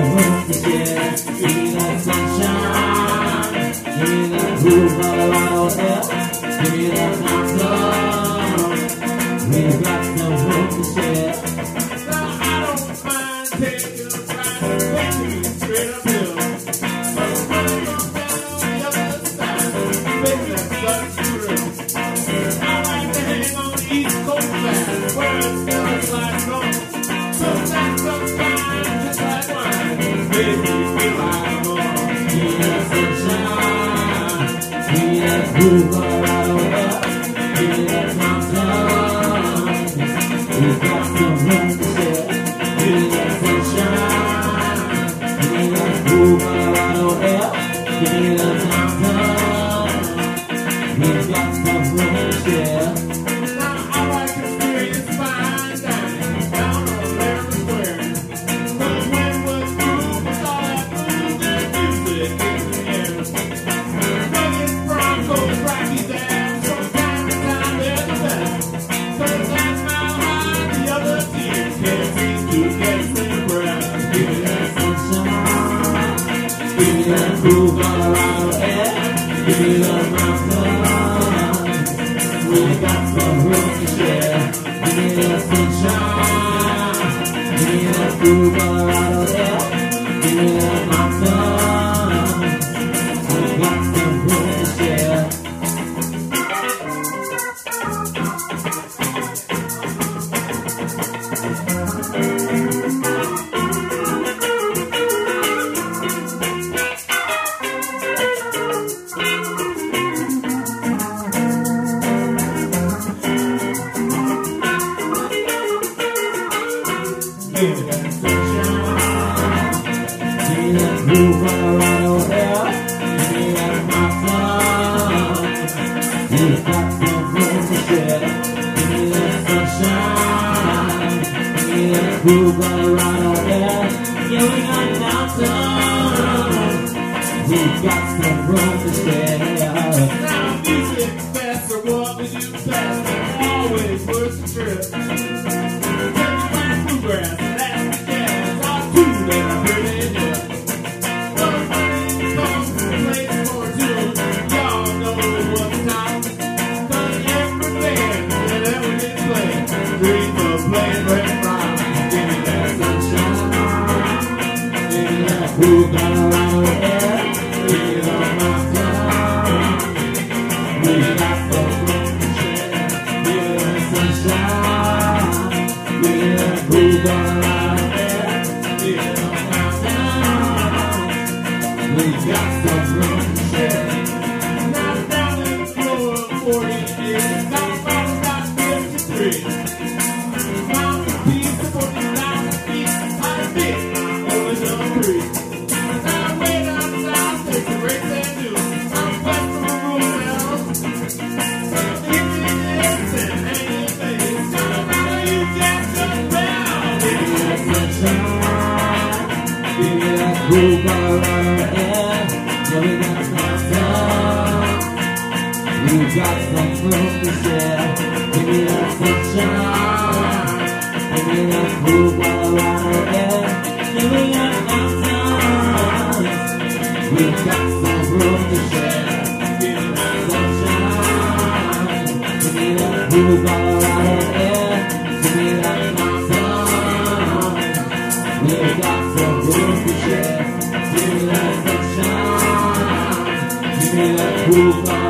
room to share. Give me that sunshine. Give me that blue Colorado air. Give me that mountain. We've got some room to share. Now I don't mind taking a ride and taking straight uphill. But I'm running on down the other side, baby, that's such a thrill. I like to hang on the East Coast line, where it smells like rum. Sometimes sunshine just like wine, baby, you feel like more. Give me that sunshine. Give me that blue Colorado air. Give me that mountain. We've got some room to share. Give me that sunshine. Give me that blue Colorado air. Give me that mountain. We've got some room to share. Now I like to experience fine dining down on Larry Square. Cause when was through with all that food and music in the air. Nuggets, Broncos, Rockies, and from time to time they're the best. Cause that's Mile High, the other team can't seem to catch their breath. Give me that sunshine. Give me that blue Colorado air. Give me that mountain. We got some room to share. Give me that sunshine. Give me that blue Colorado air. Give me that mountain. We got some room to share. Give me that sunshine. Give me that blue Colorado air. Give me that mountain. We've got some room to share. Give me that sunshine. Give me that blue Colorado air. Yeah, we got mountains. We've got some room to share. Now music best or what we do best, always worth the trip. Bluegrass, that's the jazz, all two that I really enjoy. But money comes to place for two, y'all know what's time. Cause every band that ever did play dreams of playing Red Brown. Give me that sunshine, Give me that blue Colorado air. Give me that mountain. We've got some room to share. Give me that sunshine. Give me that blue Colorado air. Give me that mountain. We've got some room to share. now down in the floor of 40 years, now about 53. Found a piece of 40,000 feet, high big, only number 3. Now way down south, there's a great thing to do. I'm west from the Roosevelt. Some Indian and hanging face. Now about you get some down. Give me that sunshine. Give me that blue Colorado air. Yeah, we got mountain. We've got some room to share. Give me that sunshine. Give me that blue Colorado air. Yeah, we got mountain. We've got some room to share. Give me that sunshine. Give me that blue Colorado air. Give me that mountain. We've got some room to share. Give me that sunshine. Give me that blue Colorado